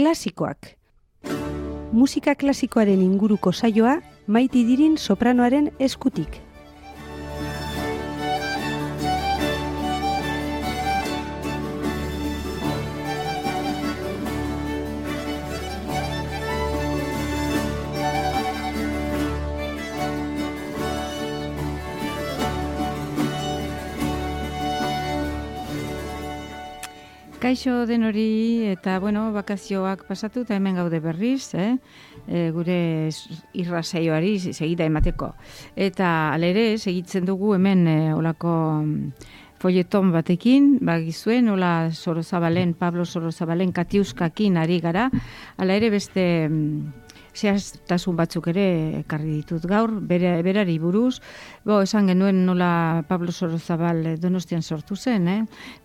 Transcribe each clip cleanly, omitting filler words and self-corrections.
klasikoak. Musika klasikoaren inguruko saioa Maite Idirin sopranoaren eskutik. Kaixo denori eta bakazioak pasatu eta hemen gaude berriz, gure irrasaioari segida emateko. Eta alere segitzen dugu hemen olako folleton batekin, bagizuen, hola Pablo Sorozabalen Katiuskakin ari gara, ala ere beste zehaztasun batzuk ere ekarri ditut gaur, berari buruz. Esan genuen nola Pablo Sorozabal Donostian sortu zen,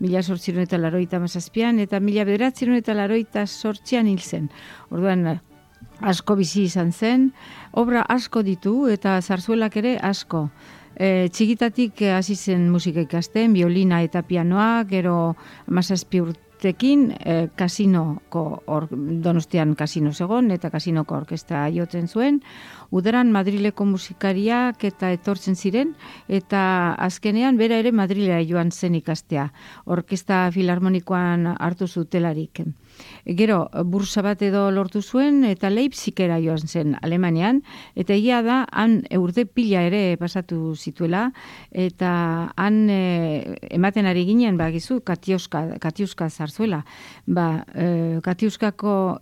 1887an eta 1988an hil zen. Orduan asko bizi izan zen, obra asko ditu eta zarzuelak ere asko. Txikitatik hasi zen musika ikasten, biolina eta pianoa, gero 17 urtekin kasinoko, Donostian kasino zegon eta kasinoko orkestra jotzen zuen. Udaran Madrileko musikariak eta etortzen ziren eta azkenean bera ere Madrilera joan zen ikastea. Orkestra filarmonikoan hartu zutelarik. Gero, bursa bat edo lortu zuen eta Leipzigera joan zen Alemanian, eta egia da, han urte pila ere pasatu zituela, eta han ematen ari ginen, bagizu, Katiuska zarzuela. Katiuskako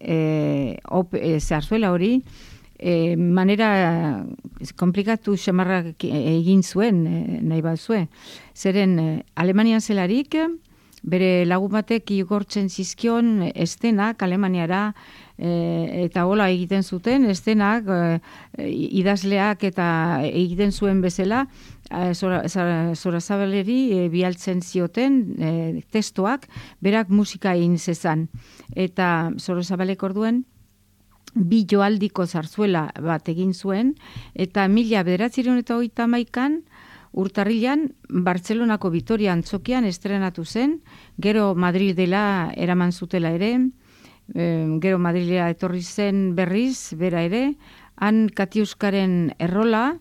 zarzuela hori, manera komplikatu xamarrak egin zuen, nahi bat zuen. Zeren, Alemanian zelarik, bere lagun batek igortzen zizkion estenak Alemaniara eta hola egiten zuten, estenak idazleak eta egiten zuen bezala Sorozabaleri bialtzen zioten testoak, berak musika egin zezan. Eta Sorozabalek orduen 2 joaldiko zarzuela bat egin zuen, eta 1931an urtarrilan Bartzelonako Vitoria Antzokian estrenatu zen, gero Madridela eraman zutela ere, gero Madrilera etorri zen berriz, bera ere, han Katiuskaren errola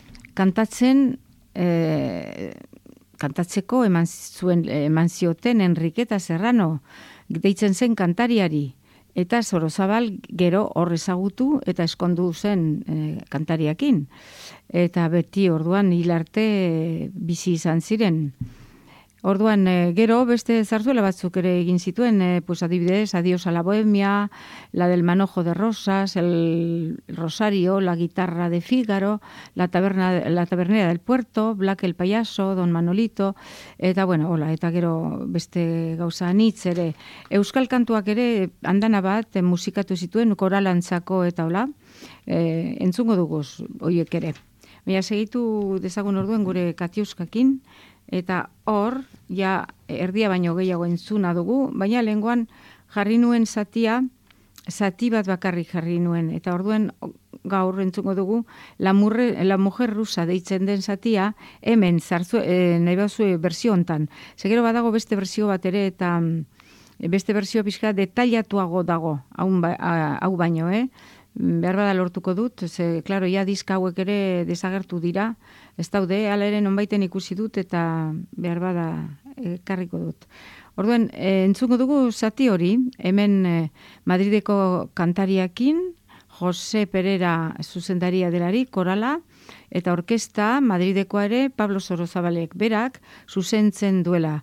kantatzeko eman zioten Enriqueta Serrano, deitzen zen kantariari, eta Sorozabal gero hor ezagutu eta eskondu zen kantariakin. Eta beti orduan hil arte bizi izan ziren. Orduan gero beste zarzuela batzuk ere egin zituen, adibidez, Adiós a la Bohemia, la del Manojo de Rosas, el Rosario, la guitarra de Fígaro, la tabernera del Puerto, Black el Payaso, Don Manolito, eta eta gero beste gauza anitz ere. Euskal kantuak ere andana bat musikatu zituen, koralantzako eta hola, entzungo duguz horiek ere. Baina segitu dezagun orduen gure Katiuskakin, eta hor, ja erdia baino gehiago entzuna dugu, baina lehengoan jarri nuen zati bat bakarrik jarri nuen, eta orduen gaur entzungo dugu la mujer rusa deitzen den zatia, hemen nahi bazue berzio hontan. Segero badago beste berzio bat ere, eta beste berzio pixka detailatuago dago, hau baino, behar bada lortuko dut, klaro, ja diska hauek ere desagertu dira, ez daude, ala ere nonbaiten ikusi dut eta behar bada karriko dut. Orduan, entzungo dugu zati hori, hemen Madrideko kantariakin, Jose Perera zuzendaria delari, korala, eta orkesta Madridekoa ere Pablo Sorozabalek berak zuzentzen duela.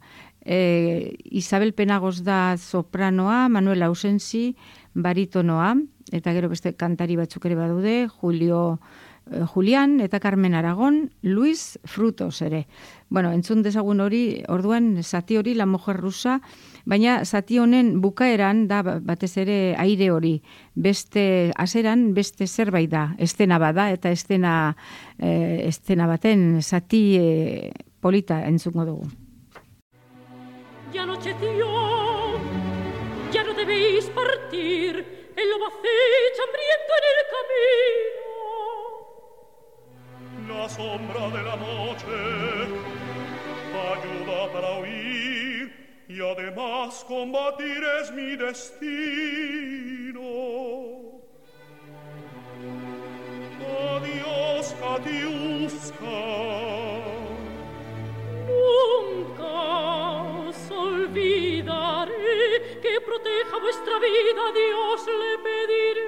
Isabel Penagos da sopranoa, Manuel Ausensi baritonoa, eta gero beste kantari batzuk ere badude, Julián eta Carmen Aragon, Luis Frutos ere. Entzun dezagun hori, orduan zati hori, la mujer rusa, baina zati honen bukaeran da batez ere aire hori. Beste aseran, beste zerbait da, estena bada, eta estena baten zati polita entzungo dugu. Ya anocheció, ya no debéis partir, el lobo acecha hambriento en el camino. La sombra de la noche ayuda para huir y además combatir es mi destino. nuestra vida a Dios le pediré.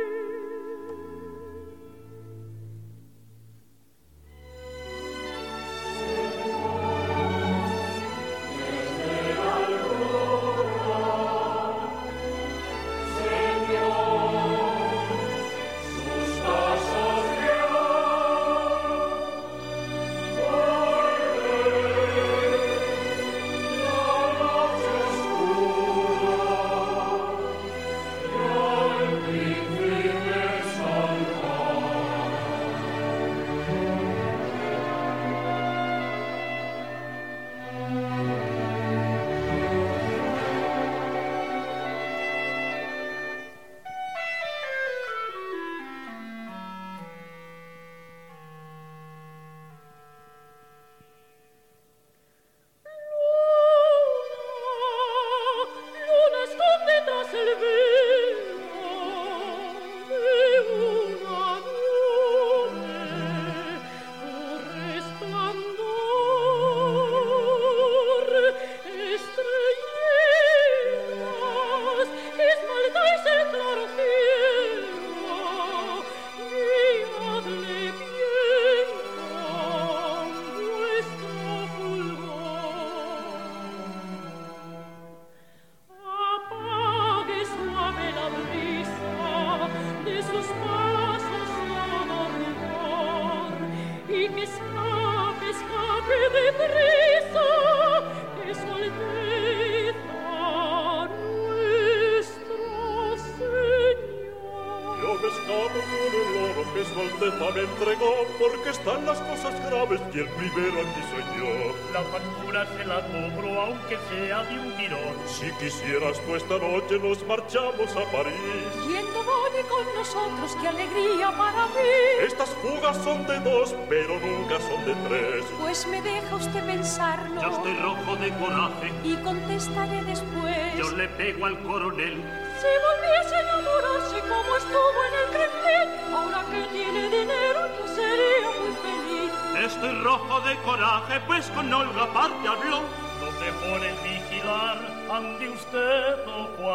Porque están las cosas graves y el primero aquí soy yo. La factura se la cobro aunque sea de un tirón. Si quisieras tú esta noche nos marchamos a París. Yendo Bonnie con nosotros, qué alegría para mí. Estas fugas son de dos, pero nunca son de tres. Pues me deja usted pensarlo. Yo estoy rojo de coraje y contestaré después. Yo le pego al coronel. Si volviese a enamorarse como estuvo en el Kremlin, ahora que tiene dinero yo sería muy feliz. Estoy rojo de coraje, pues con Olga aparte habló. No te pones vigilar, ande usted ojo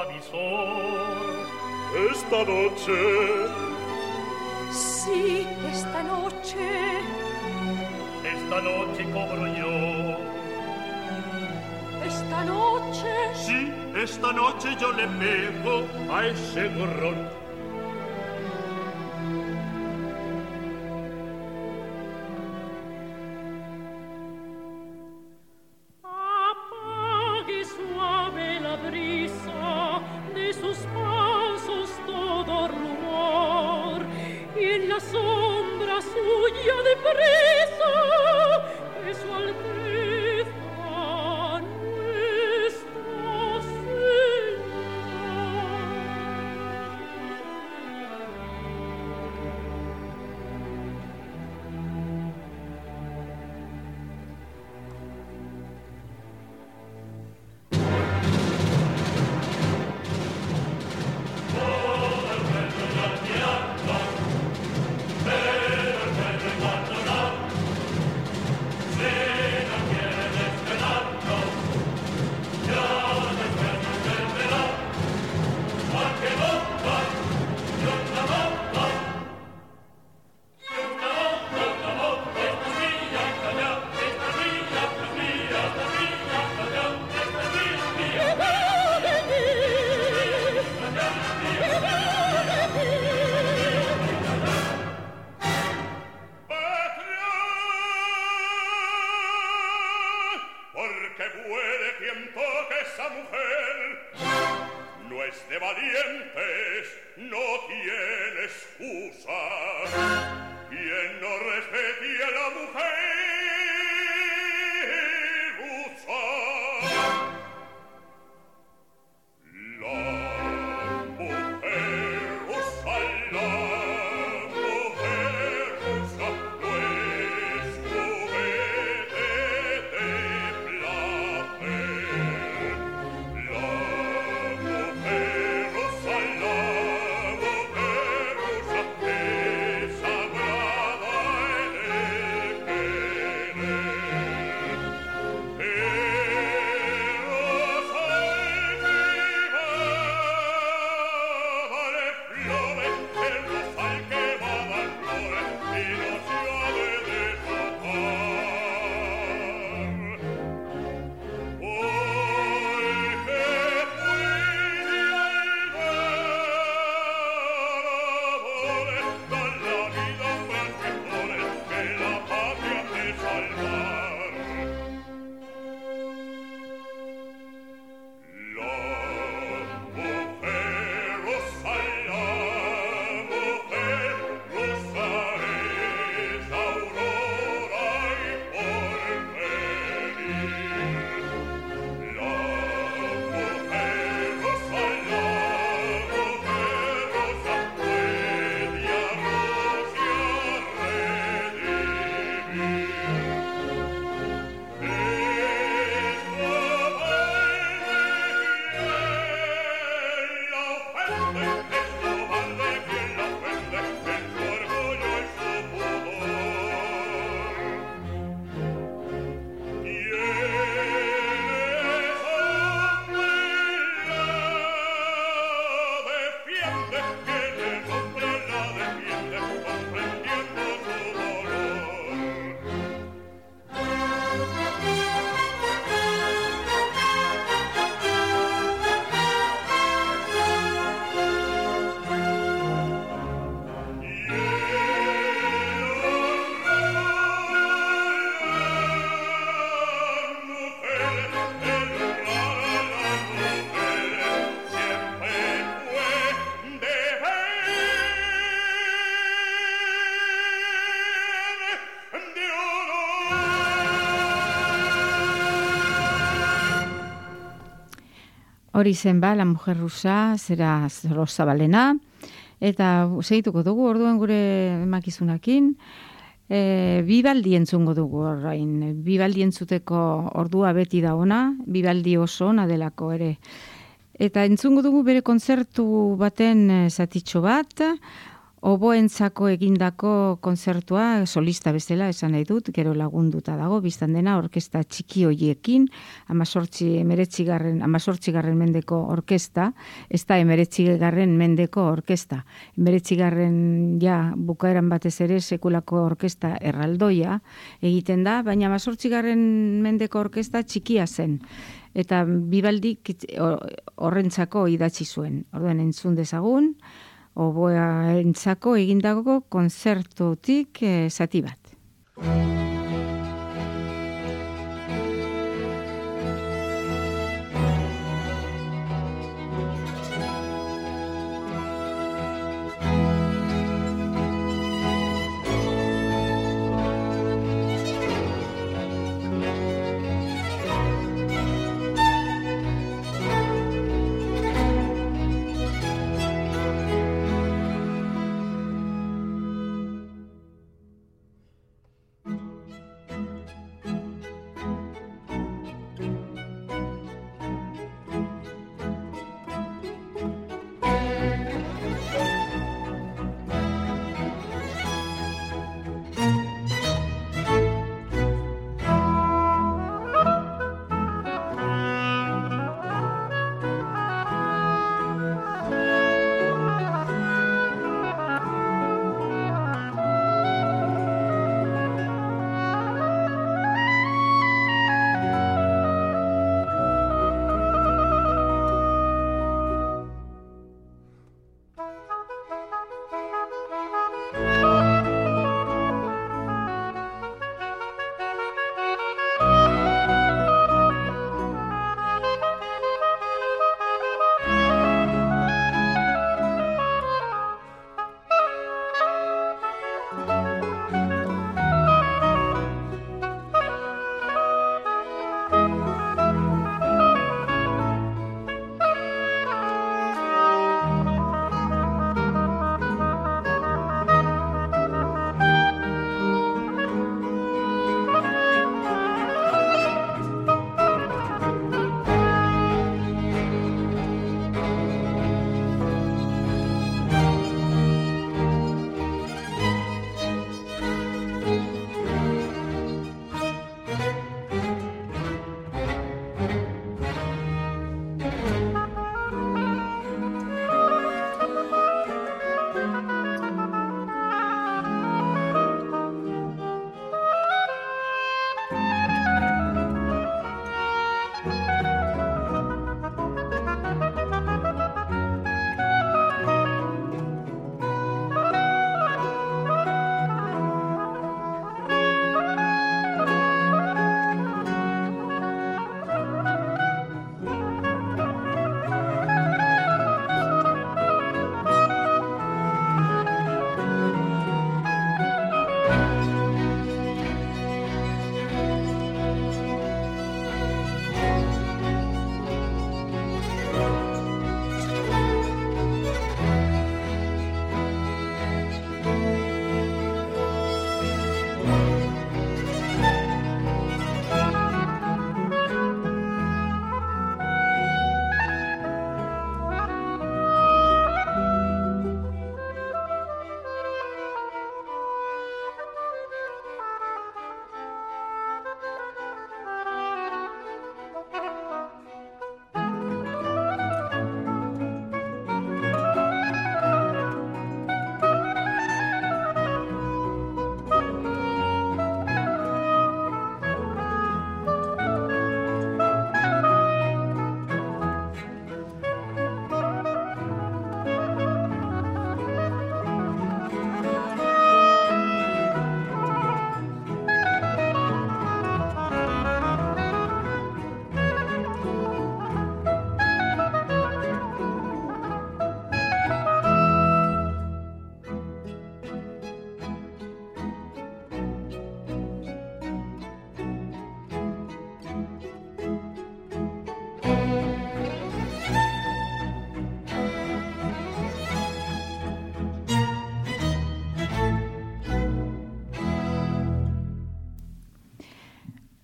avisor. Esta noche. Sí, esta noche. Esta noche cobro yo. Esta noche. Sí, esta noche yo le pego a ese gorrón. Apague suave la brisa, de sus pasos todo rumor, y en la sombra suya deprisa, de su alteza. Hori zen ba, La mujer rusa, zera Sorozabalena, eta segituko dugu orduan gure emakizunakin, bibaldi entzungo dugu orain, bibaldi entzuteko ordua beti da ona, bibaldi oso ona delako ere. Eta entzungo dugu bere kontzertu baten zatitxo bat, oboentzako egindako kontzertua, solista bezala esan nahi dut, gero lagunduta dago, biztan dena orkesta txiki hoiekin, 18. mendeko orkesta, ez da 19. mendeko orkesta. 19. ja bukaeran batez ere sekulako orkesta erraldoia egiten da, baina 18. mendeko orkesta txikia zen. Eta Bibaldik horrentzako idatzi zuen. Orduan entzun dezagun, oboentzako egindako kontzertutik zati bat.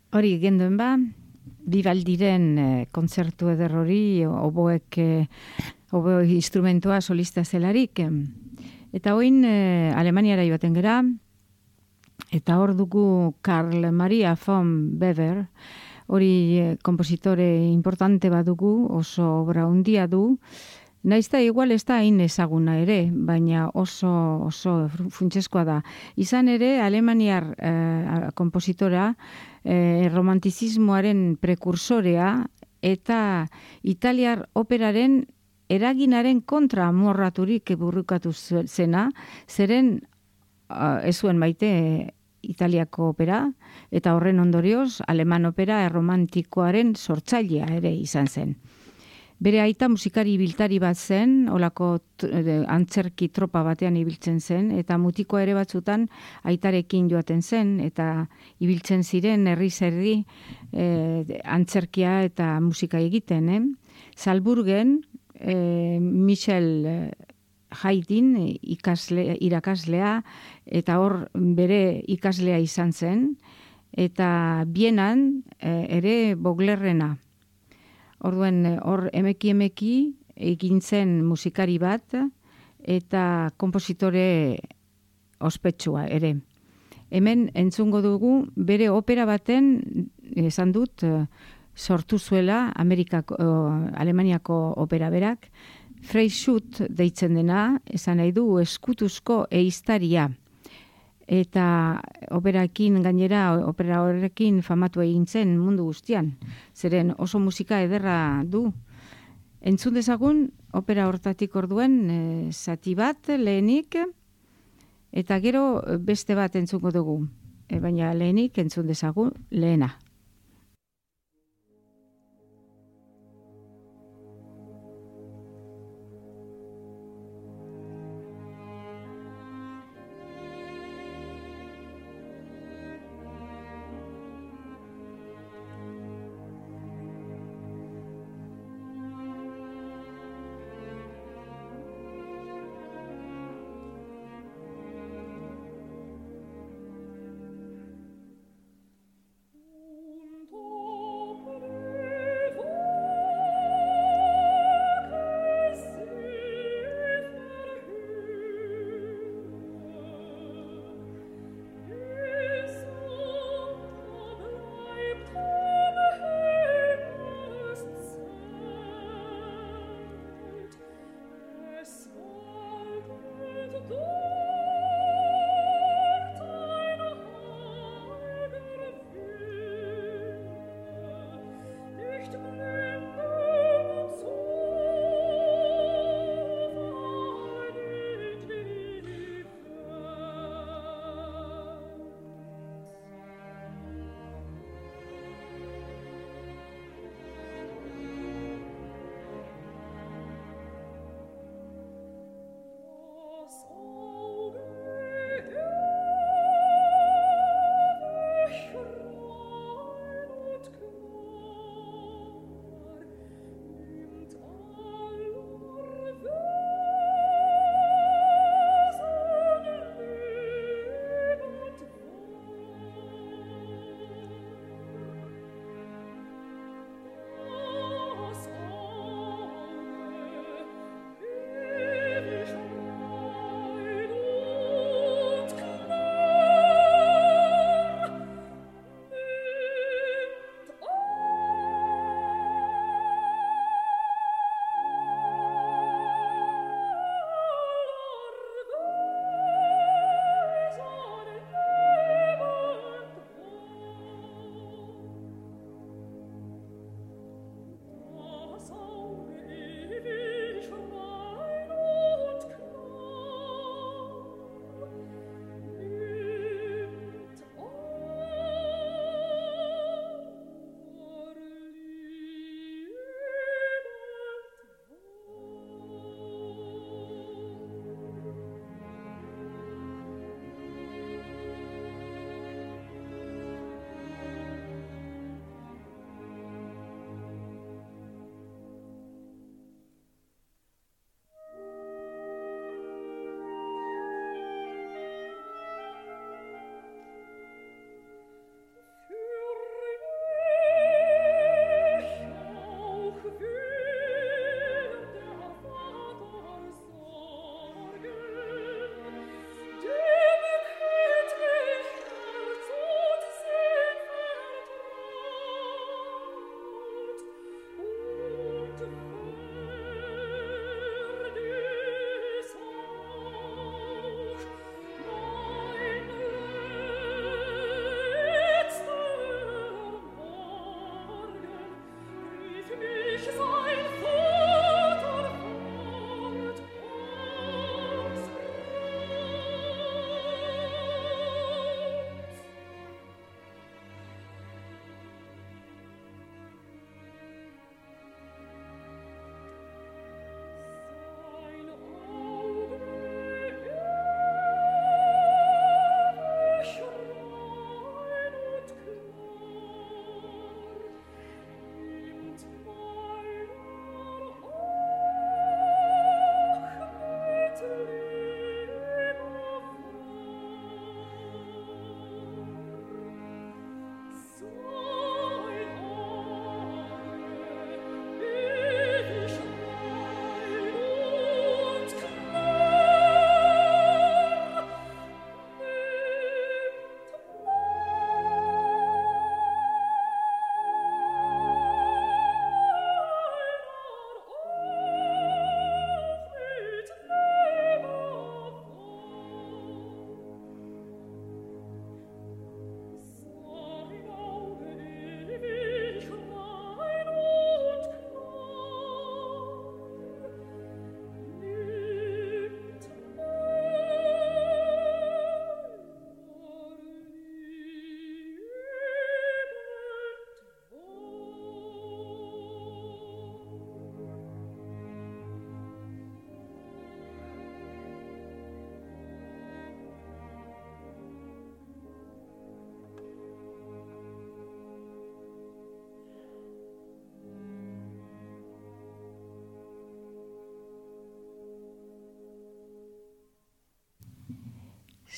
Hori genduen ba, Vivaldiren kontzertu eder hori, oboek instrumentua solista zelarik. Eta oin Alemaniara joaten gera, eta hor dugu Karl Maria von Weber, hori kompositore importante badugu, oso obra handia du, naizta igual ez da hain ezaguna ere, baina oso funtsezkoa da. Izan ere, alemaniar kompositora, romantizismoaren prekursorea, eta italiar operaren eraginaren kontra amorraturik burrukatu zena, zeren ez zuen maite Italiako opera, eta horren ondorioz, aleman opera erromantikoaren sortzailea ere izan zen. Bere aita musikari ibiltari bat zen, olako antzerki tropa batean ibiltzen zen, eta mutiko ere batzutan aitarekin joaten zen, eta ibiltzen ziren herri antzerkia eta musika egiten. Salburgen, Michel Haydn irakaslea, eta hor bere ikaslea izan zen, eta Bienan ere Boglerrena. Orduen hor emeki egin zen musikari bat, eta kompositore ospetsua ere. Hemen entzungo dugu bere opera baten, esan dut, sortu zuela Alemaniako opera berak, Freischütz deitzen dena, esan nahi du eskutuzko eiztaria. Eta opera horrekin famatu egin zen mundu guztian. Zeren oso musika ederra du. Entzun dezagun, opera hortatik orduen zati bat lehenik, eta gero beste bat entzungo dugu. Baina lehenik entzun dezagun lehena.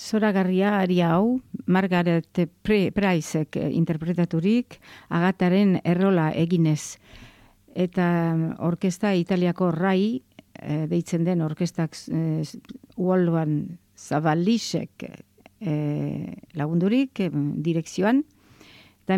zoragarria aria hau, Margaret Pricek interpretaturik, Agataren errola eginez. Eta orkesta Italiako RAI, deitzen den orkestak Wolfgang Zabalisek lagundurik, direkzioan. Eta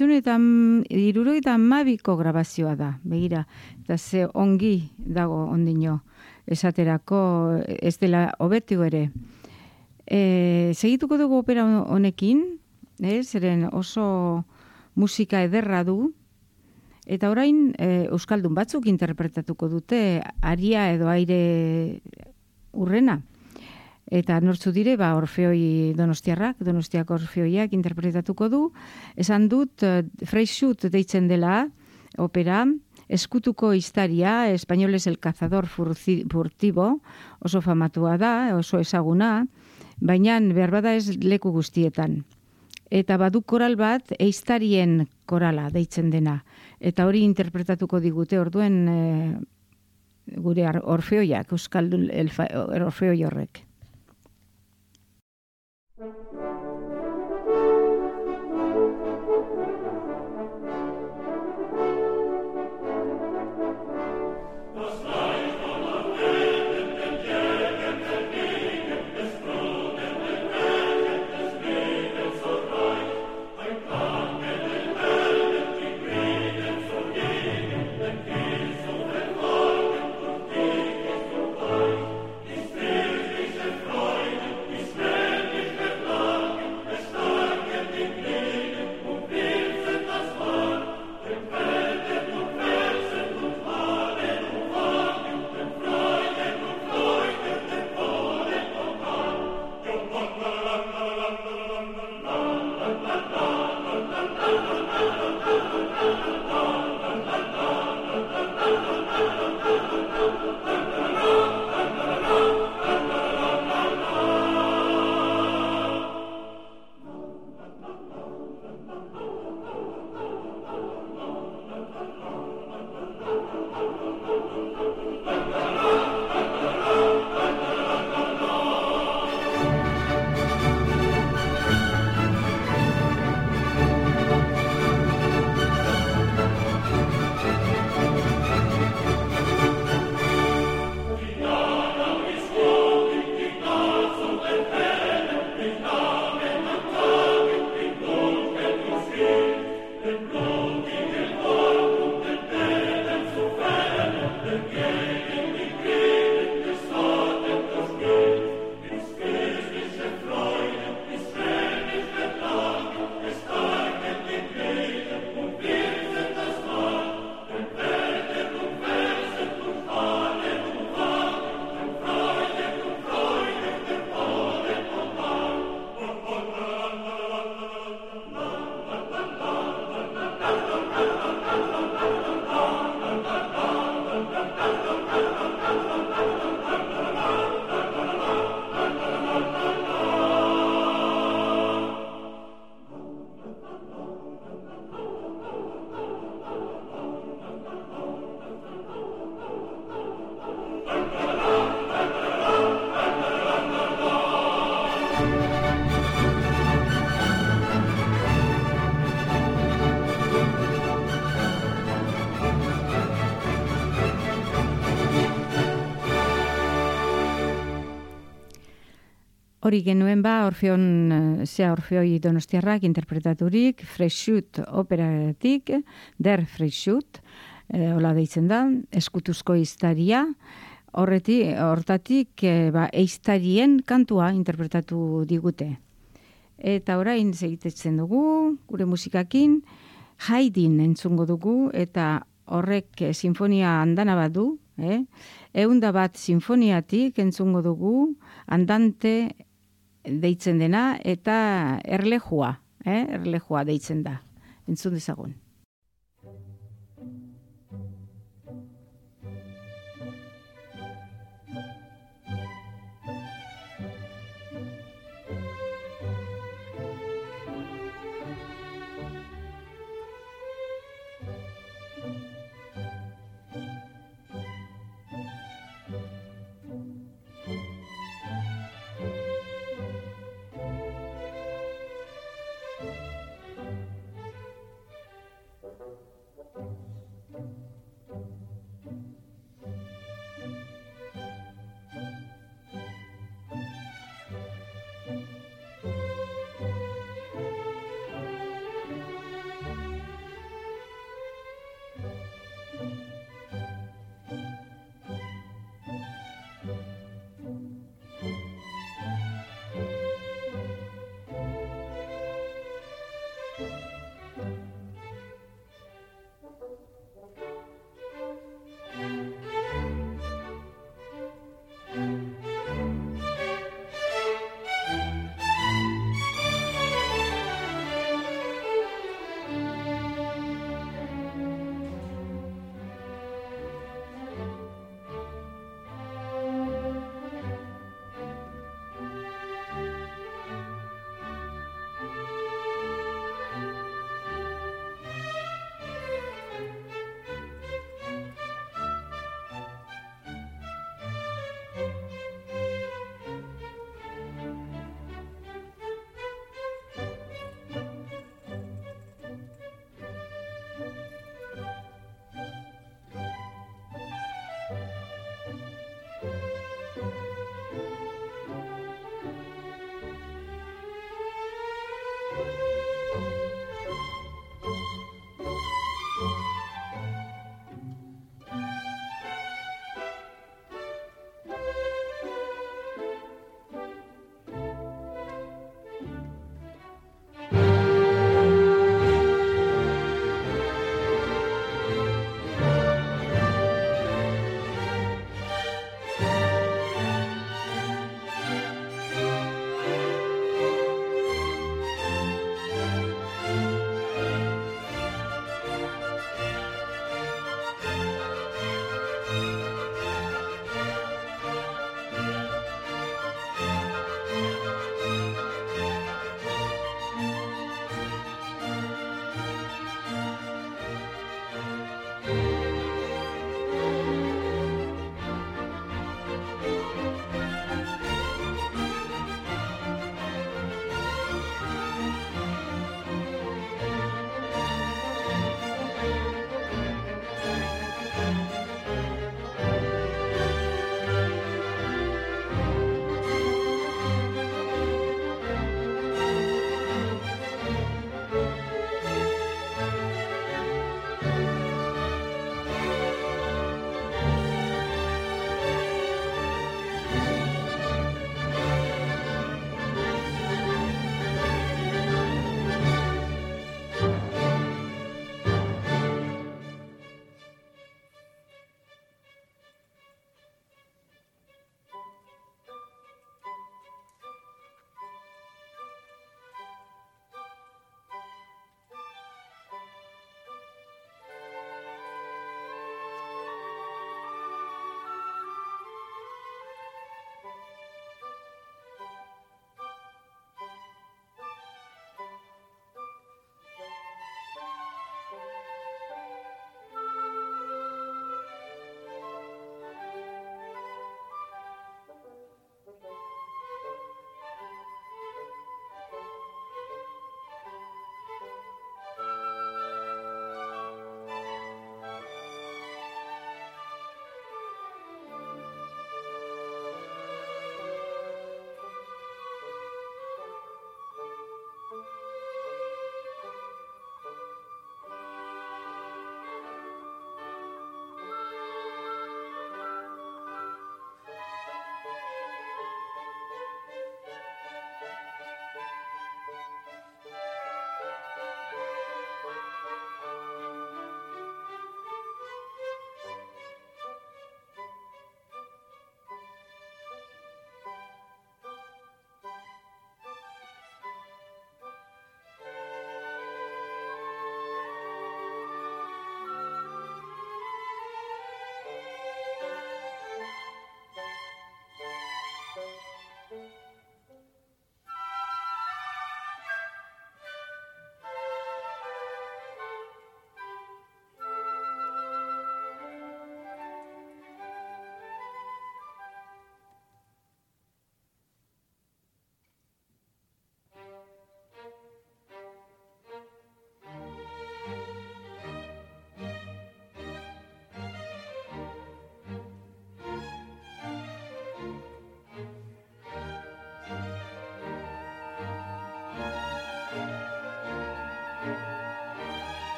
1972ko grabazioa da, begira. Eta ze ongi dago ondino esaterako ez dela hobetu ere. Segituko dugu opera honekin, zeren oso musika ederra du, eta orain euskaldun batzuk interpretatuko dute aria edo aire urrena. Eta nortzu dire, Orfeoi Donostiako Orfeoiak interpretatuko du. Esan dut, Freixut deitzen dela opera, eskutuko historia, espainoles el cazador furtibo, oso famatua da, oso ezaguna, baina behar bada ez leku guztietan. Eta badu koral bat, eiztarien korala deitzen dena. Eta hori interpretatuko digute orduen gure Orfeoiak, euskaldun Orfeoi horrek. Hori genuen Orfeoi Donostiarrak interpretaturik, Freixut operatik, Der Freixut, hola deitzen da, eskutuzko iztaria, hortatik eiztarien kantua interpretatu digute. Eta orain segitetzen dugu, gure musikakin, Haydn entzungo dugu, eta horrek sinfonia andana bat du, 101 sinfoniatik entzungo dugu, andante deitzen dena, eta erlejua deitzen da. Entzun dezagun.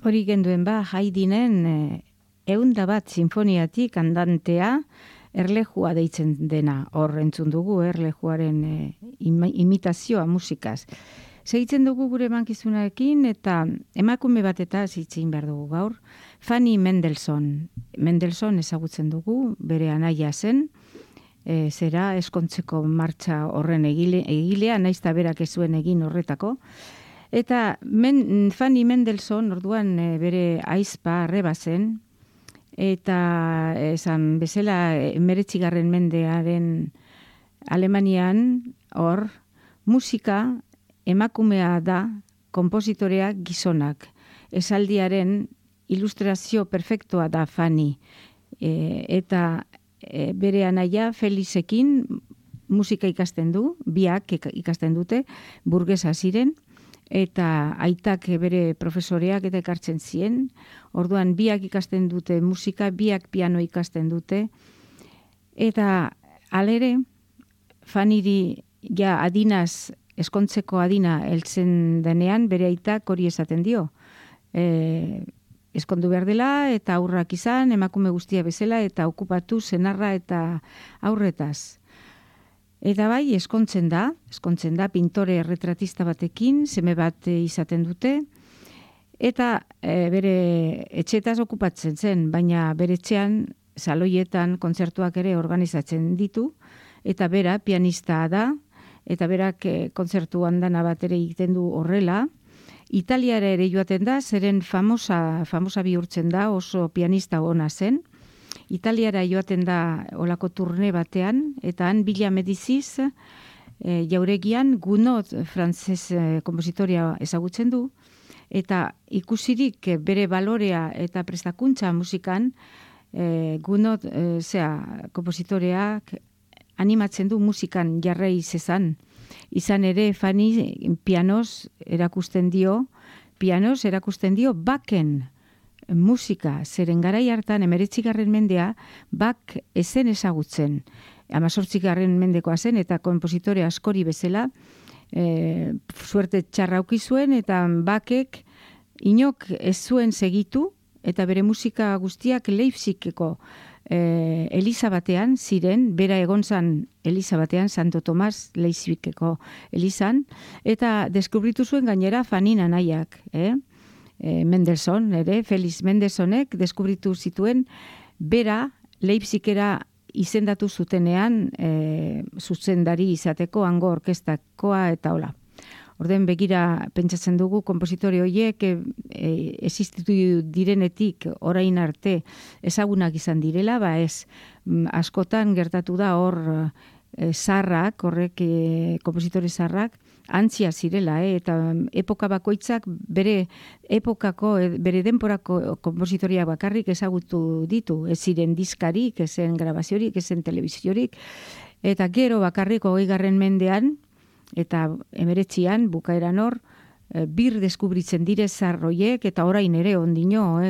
Hori genduen Haydnen 101 sinfoniatik andantea erlejua deitzen dena. Hor entzun dugu erlejuaren imitazioa musikaz. Segitzen dugu gure mankizunarekin eta emakume bat eta zitzin behar dugu gaur. Fanny Mendelssohn. Mendelssohn ezagutzen dugu, bere anaia zen, zera eskontzeko martxa horren egilea, naizta berak ez zuen egin horretako. Eta Fanny Mendelssohn orduan bere aizpa arreba zen, eta esan bezala 19. mendearen Alemanian hor musika emakumea da, konpositorea gizonak. Esaldiaren ilustrazio perfektua da Fanny. Eta bere anaia Felizekin musika ikasten du, biak ikasten dute, burgesa ziren, eta aitak bere profesoreak eta ekartzen zien. Orduan biak ikasten dute musika, biak piano ikasten dute. Eta alere, Fannyri ja adinaz, eskontzeko adina heltzen denean, bere aitak hori esaten dio. Eskondu behar dela eta aurrak izan, emakume guztia bezala eta okupatu senarra eta aurretaz. Eta bai, eskontzen da pintore erretratista batekin, seme bat izaten dute, eta bere etxetaz okupatzen zen, baina bere etxean saloietan kontzertuak ere organizatzen ditu, eta bera pianista da, eta berak kontzertu handana bat ere egiten du horrela. Italiara ere joaten da, zeren famosa bihurtzen da, oso pianista ona zen. Italiara joaten da olako turne batean, eta han Bila Mediziz jauregian Gounod frantzez kompositoria ezagutzen du, eta ikusirik bere balorea eta prestakuntza musikan Gounod kompositoreak animatzen du musikan jarrai zezan. Izan ere Fanny pianoz erakusten dio Bachen musika, zeren garai hartan 19. mendea Bach ezen ezagutzen. 18. mendekoa zen eta konpositore askori bezala suerte txarra auki zuen eta Bachek inok ez zuen segitu eta bere musika guztiak Leipzigeko Eliza batean ziren, bera egon zan Eliza batean, Santo Tomas Leipzigeko Elizan, eta deskubritu zuen gainera Fanny anaiak, Mendelssohn, Felix Mendelssohnek deskubritu zituen bera Leipzigera izendatu zutenean zuzendari izateko hango orkestakoa eta hola. Orden begira pentsatzen dugu konpositore horiek existitu direnetik orain arte ezagunak izan direla, ez askotan gertatu da hor zarrak, horrek konpositore zarrak, antzia zirela, eta epoka bakoitzak bere denporako konpositoria bakarrik ezagutu ditu, ez ziren diskarik, ez zen grabaziorik, ez zen telebiziorik, eta gero bakarrik 20. mendean, eta 19. bukaeran hor, bir deskubritzen dire zarroiek, eta orain ere ondino,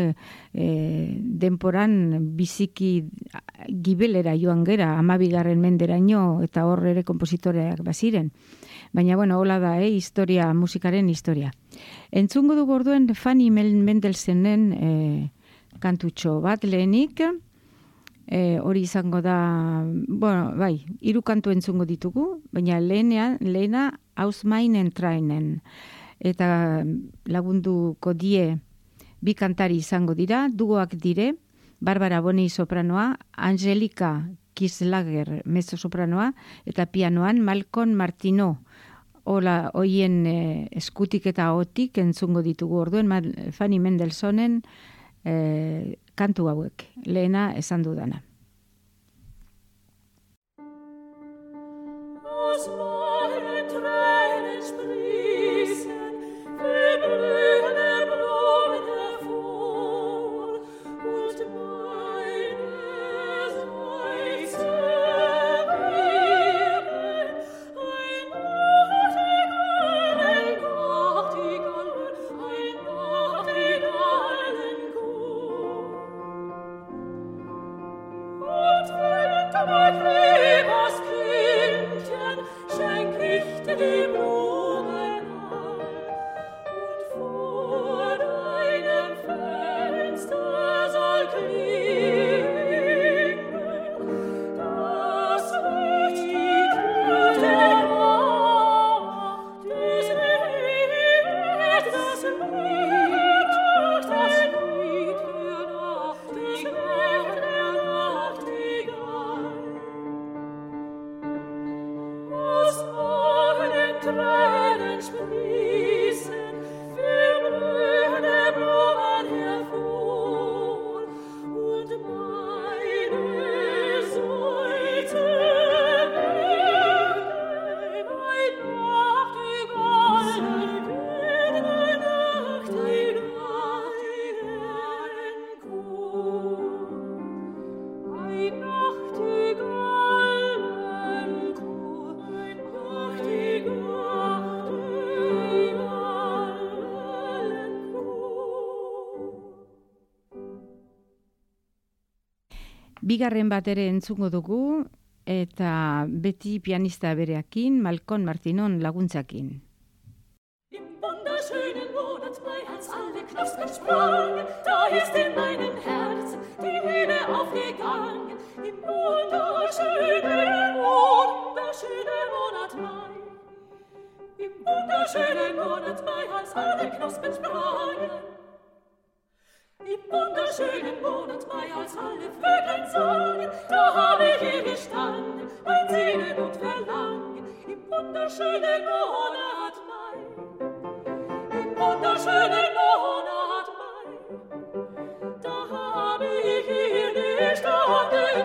denporan biziki gibelera joan gera, 12. menderaino, eta hor ere konpositoreak baziren. Baina, hola da, historia, musikaren historia. Entzungo dugu orduen Fanny Mendelssohnen kantutxo bat lehenik, hori izango da, 3 kantu entzungo ditugu, baina lehena Aus meinen Tränen. Eta lagunduko die 2 kantari izango dira, duoak dire, Barbara Boni sopranoa, Angelika Kislager mezzo-sopranoa, eta pianoan Malcolm Martineau. Hoien eskutik eta otik entzungo ditugu orduen Fanny Mendelssohnen kantu hauek, lehena esan dudana. Die Blumen an und vor deinem Bigarren bat ere entzungo dugu, eta beti pianista bereakin, Malcolm Martinon laguntzakin. Im wunderschönen Monat Mai, als alle Knospen sprangen, da ist in meinem Herzen die Liebe aufgegangen. Im wunderschönen Monat Mai. Im wunderschönen Monat Mai, als alle Knospen sprangen. Im wunderschönen Monat Mai, als alle Vögel sangen, da habe ich hier gestanden, mein Sehnen und Verlangen. Im wunderschönen Monat Mai. Im wunderschönen Monat Mai, da habe ich hier gestanden,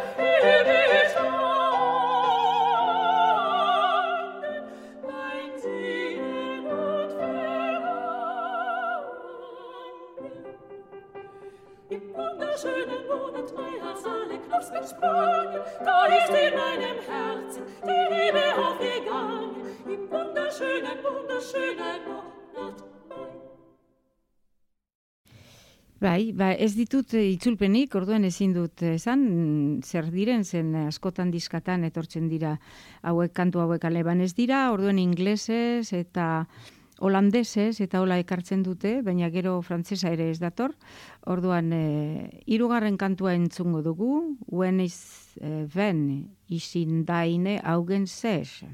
mein Sehnen und Verlangen. Im wunderschönen Monat Mai, als alle Knospen sprangen, da ist in meinem Herzen die Liebe aufgegangen. Im wunderschönen Monat Bai, ez ditut itzulpenik, orduan ezin dut esan, zer diren, zen askotan diskatan etortzen dira kantu hauek alebanez dira, orduan inglesez eta holandesez eta hola ekartzen dute, baina gero frantsesa ere ez dator. Orduan, 3. kantua entzungo dugu, When is in deine Augen sehe.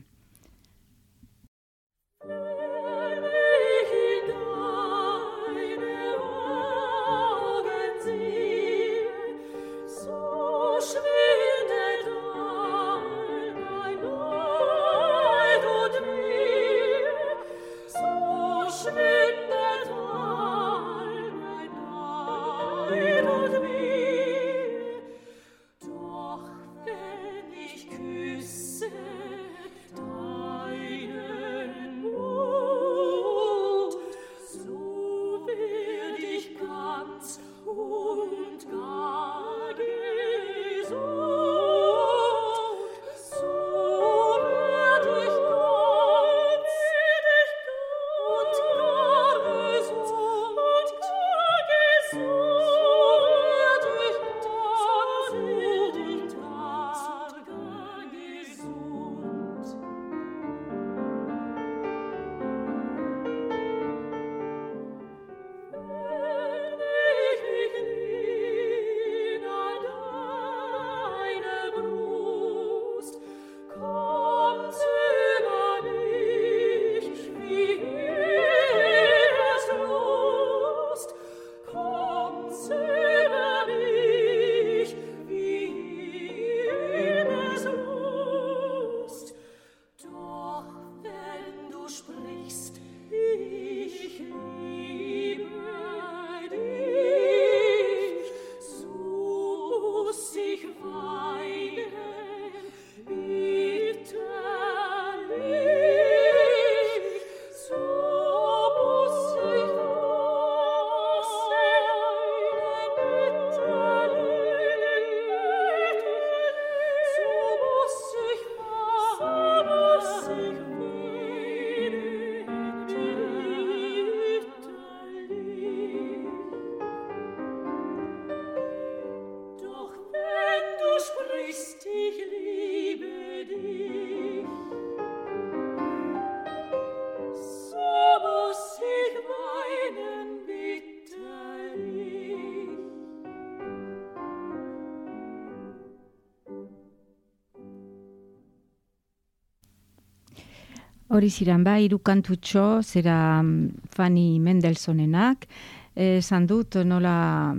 Hori ziren, 3 kantutxo, zera Fanny Mendelssohnenak, esan dut nola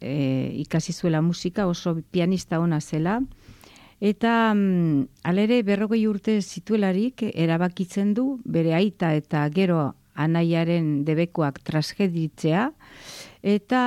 ikasi zuela musika, oso pianista ona zela, eta alere 40 urte zituelarik erabakitzen du bere aita eta gero anaiaren debekoak trasgeditzea, eta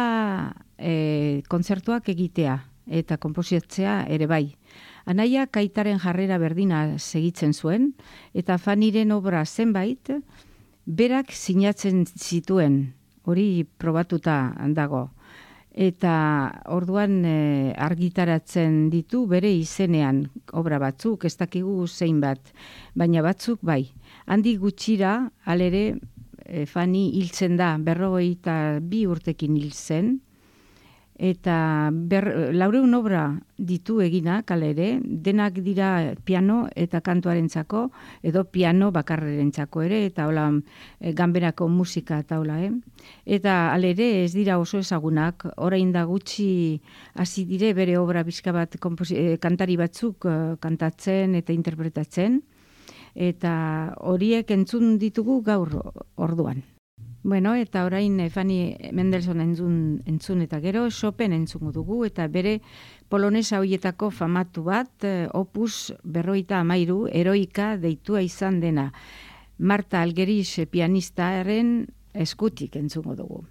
kontzertuak egitea, eta konpositzea ere bai. Anaia aitaren jarrera berdina segitzen zuen, eta Fannyren obra zenbait, berak sinatzen zituen, hori probatuta dago. Eta orduan argitaratzen ditu bere izenean obra batzuk, ez dakigu zein bat, baina batzuk bai. Handik gutxira, alere, Fanny hiltzen da, 42 urtekin hil zen, eta 400 obra ditu eginak, hala ere, denak dira piano eta kantuarentzako, edo piano bakarrerentzako ere, eta hola ganberako musika eta hola, Eta hala ere ez dira oso ezagunak, orain da gutxi hasi dire bere obra bizka bat kantari batzuk kantatzen eta interpretatzen, eta horiek entzun ditugu gaur orduan. Bueno, eta orain Fanny Mendelssohn entzun eta gero Chopin entzungo dugu, eta bere polonesa horietako famatu bat, opus 53, Heroika deitua izan dena. Marta Algerix pianistaren eskutik entzungo dugu.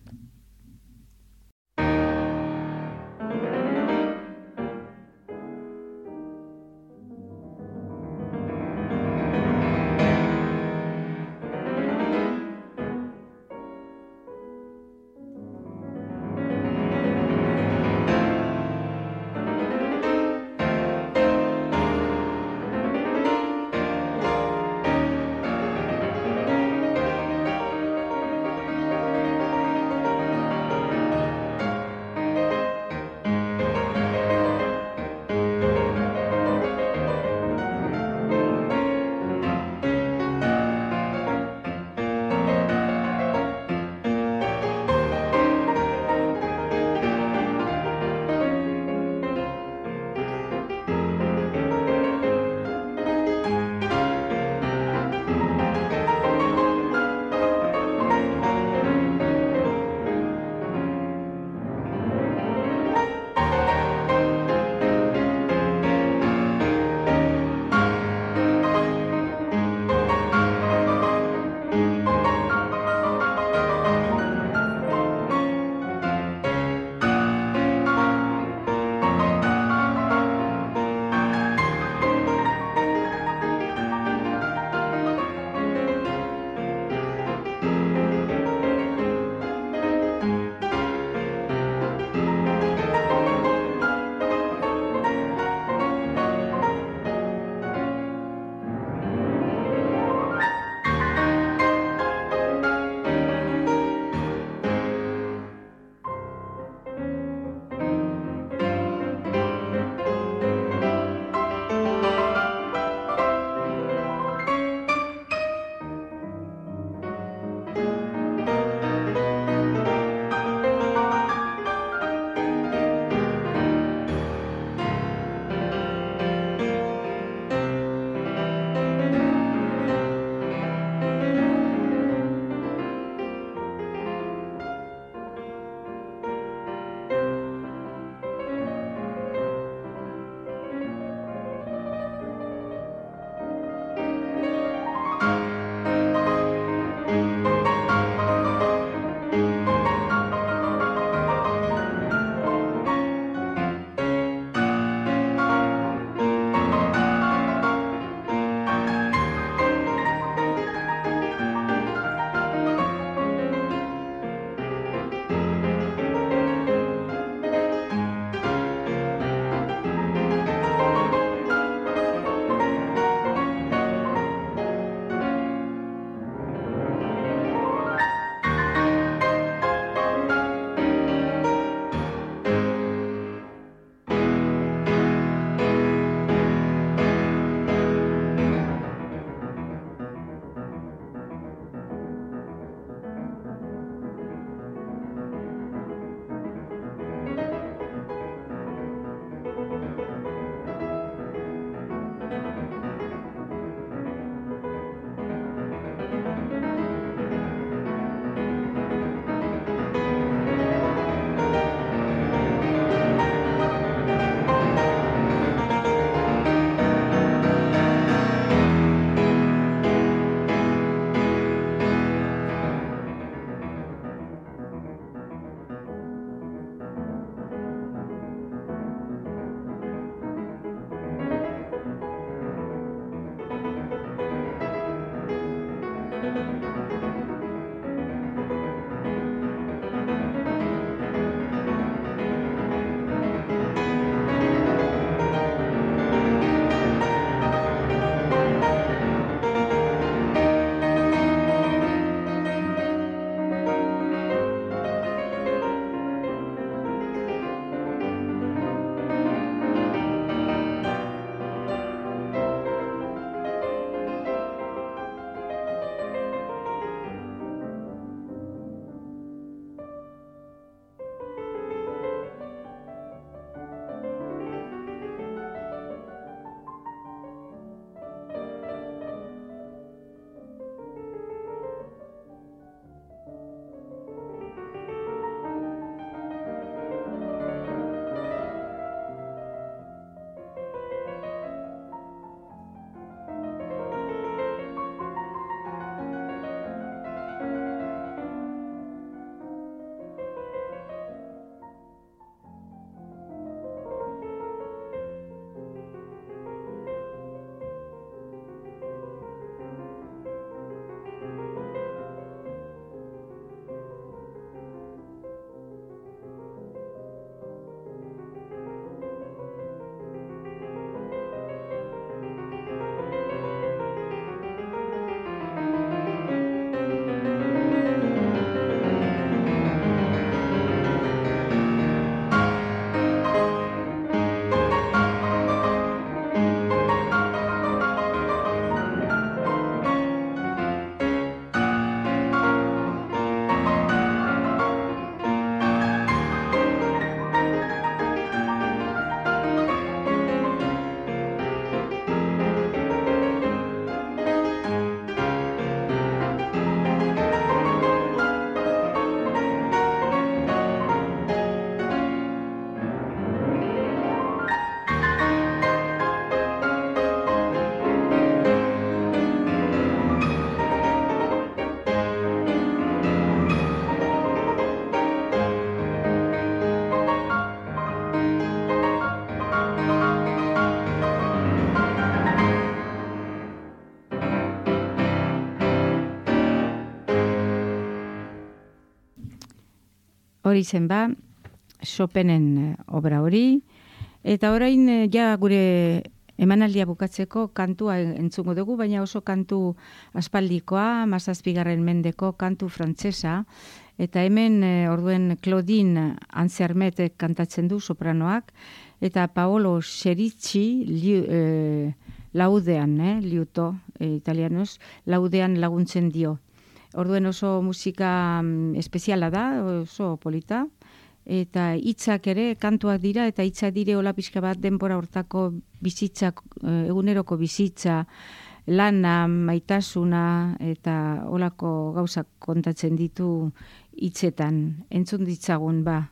Hori zen ba, Chopinen obra hori, eta orain ja gure emanaldia bukatzeko kantua entzungo dugu, baina oso kantu aspaldikoa, 17. mendeko kantu frantsesa, eta hemen orduen Claudine Ansermet kantatzen du sopranoak, eta Paolo Scherici laudean, liuto italianos, laudean laguntzen dio. Orduen oso musika espeziala da, oso polita, eta hitzak ere kantuak dira, eta hitzak dire hola pixka bat denbora hortako bizitzak, eguneroko bizitza, lana, maitasuna, eta holako gauzak kontatzen ditu hitzetan. Entzun ditzagun ba,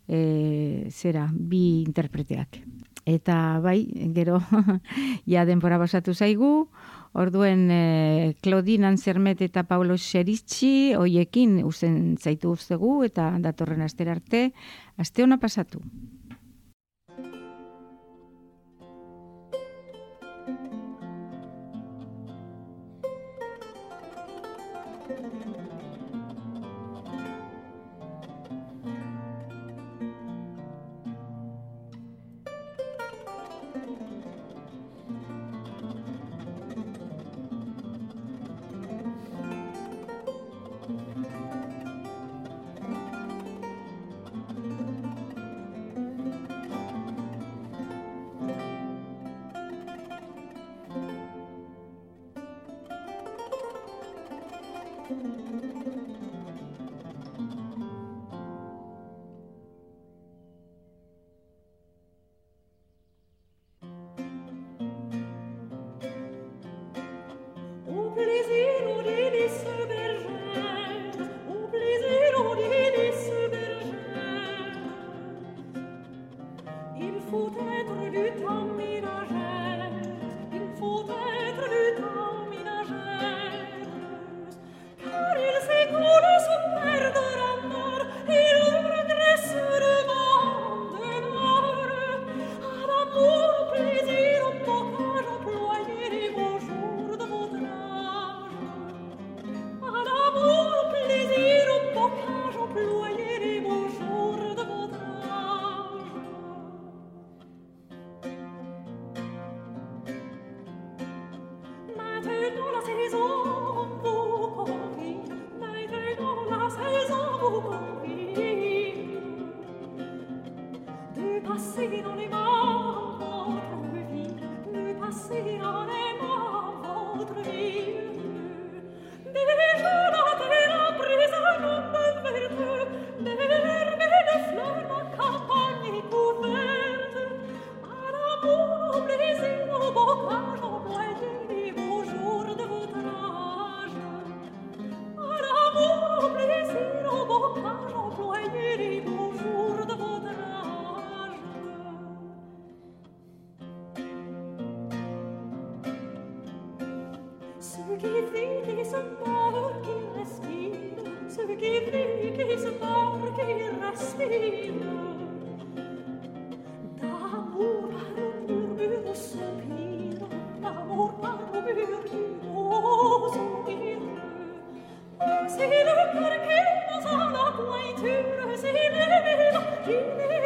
bi interpreteak. Eta bai, gero, ja denbora basatu zaigu, orduen Claudine Ansermet eta Paolo Scherici hoiekin usten zaitu ustegu eta datorren astera arte, aste ona pasatu. C'est le cœur qui nous en a pointure, c'est le